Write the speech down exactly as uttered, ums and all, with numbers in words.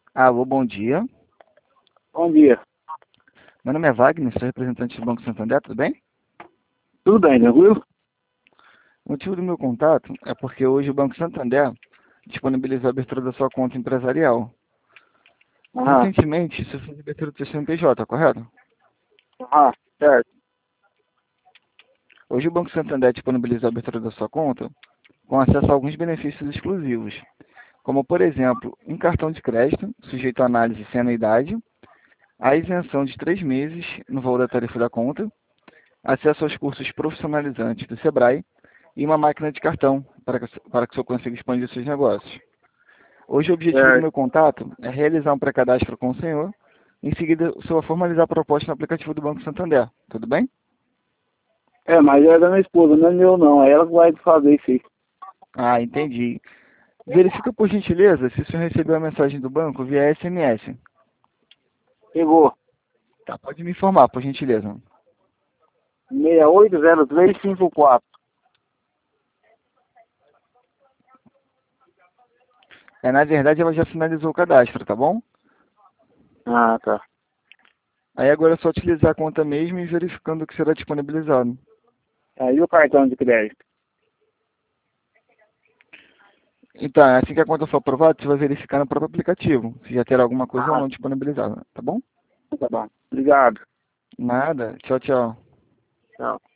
Alô, bom dia. Bom dia. Meu nome é Wagner, sou representante do Banco Santander, tudo bem? Tudo bem, tranquilo? O motivo do meu contato é porque hoje o Banco Santander disponibilizou a abertura da sua conta empresarial. Ah, Recentemente, isso fez a abertura do seu C N P J, correto? ah, certo. Hoje o Banco Santander disponibilizou a abertura da sua conta com acesso a alguns benefícios exclusivos, como, por exemplo, um cartão de crédito sujeito a análise sem anuidade, a isenção de três meses no valor da tarifa da conta, acesso aos cursos profissionalizantes do Sebrae e uma máquina de cartão para que, para que o senhor consiga expandir seus negócios. Hoje o objetivo do Certo. meu contato é realizar um pré-cadastro com o senhor, em seguida o senhor formalizar a proposta no aplicativo do Banco Santander, tudo bem? É, mas é da minha esposa, não é meu não. É ela que vai fazer isso aí. Ah, entendi. Verifica por gentileza se o senhor recebeu a mensagem do banco via S M S. Pegou. Tá, pode me informar, por gentileza. seis oito zero três cinco quatro. É, na verdade ela já finalizou o cadastro, tá bom? Ah, tá. Aí agora é só utilizar a conta mesmo e verificando o que será disponibilizado. Aí o cartão de crédito. Então, assim que a conta for aprovada, você vai verificar no próprio aplicativo, se já terá alguma coisa ou Ah, não disponibilizada, tá bom? tá bom. Obrigado. Nada. Tchau, tchau. Tchau.